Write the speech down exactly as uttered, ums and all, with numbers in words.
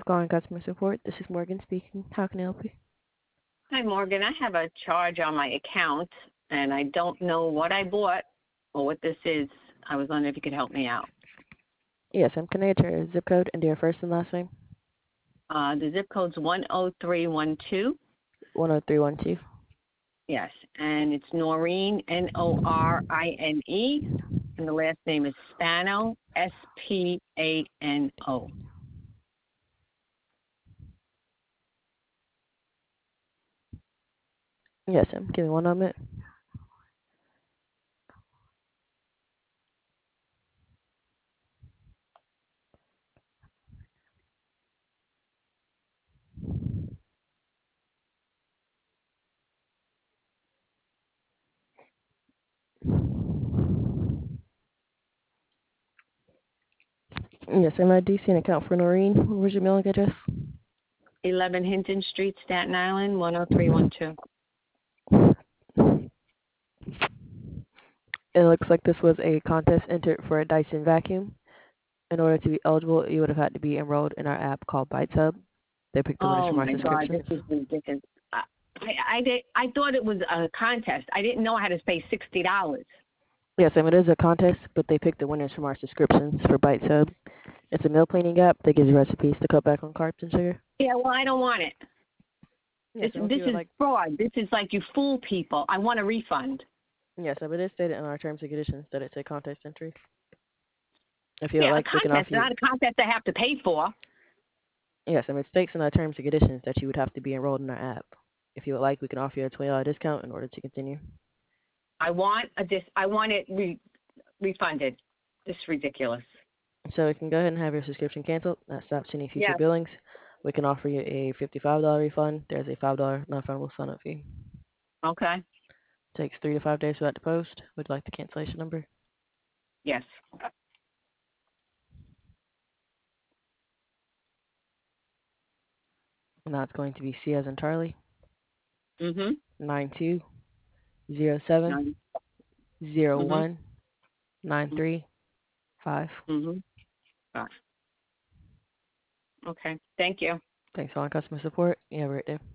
for calling customer support. This is Morgan speaking. How can I help you? Hi, Morgan. I have a charge on my account, and I don't know what I bought or what this is. I was wondering if you could help me out. Yes, I'm can I get your zip code and your first and last name? Uh, the zip code's one oh three one two. one oh three one two. Yes, and it's Noreen, N O R I N E, and the last name is Spano, S P A N O. Yes, ma'am. Give me one moment. Yes, ma'am. I do see an account for Noreen. Where's your mailing address? eleven Hinton Street, Staten Island, one oh three one two. It looks like this was a contest entered for a Dyson vacuum. In order to be eligible, you would have had to be enrolled in our app called ByteHub. They picked the winners Oh from our my God, this subscriptions. is ridiculous. I, I, I, did, I thought it was a contest. I didn't know I had to pay sixty dollars. Yes, ma'am. It is a contest, but they picked the winners from our subscriptions for ByteHub. It's a meal planning app that gives you recipes to cut back on carbs and sugar. Yeah, well, I don't want it. Yes, This ma'am. If this you would is like. fraud. This is like you fool people. I want a refund. Yes, ma'am. It is stated in our terms and conditions that it's a contest entry. If you would Yeah, a like, we can contest, offer you. not a contest I have to pay for. Yes, ma'am. It states in our terms and conditions that you would have to be enrolled in our app. If you would like, we can offer you a twenty dollars discount in order to continue. I want a dis. I want it re- refunded. This is ridiculous. So we can go ahead and have your subscription canceled. That stops any future Yes. billings. We can offer you a fifty-five dollars refund. There's a five dollars non-refundable sign-up fee. Okay. Takes three to five days for that to post. Would you like the cancellation number? Yes. Now it's going to be C as in Charlie, Mhm. nine two zero seven None. zero Mhm. one nine three five. Mhm. Ah, okay. Thanks. Thank you. Thanks for calling customer support. You have a great day.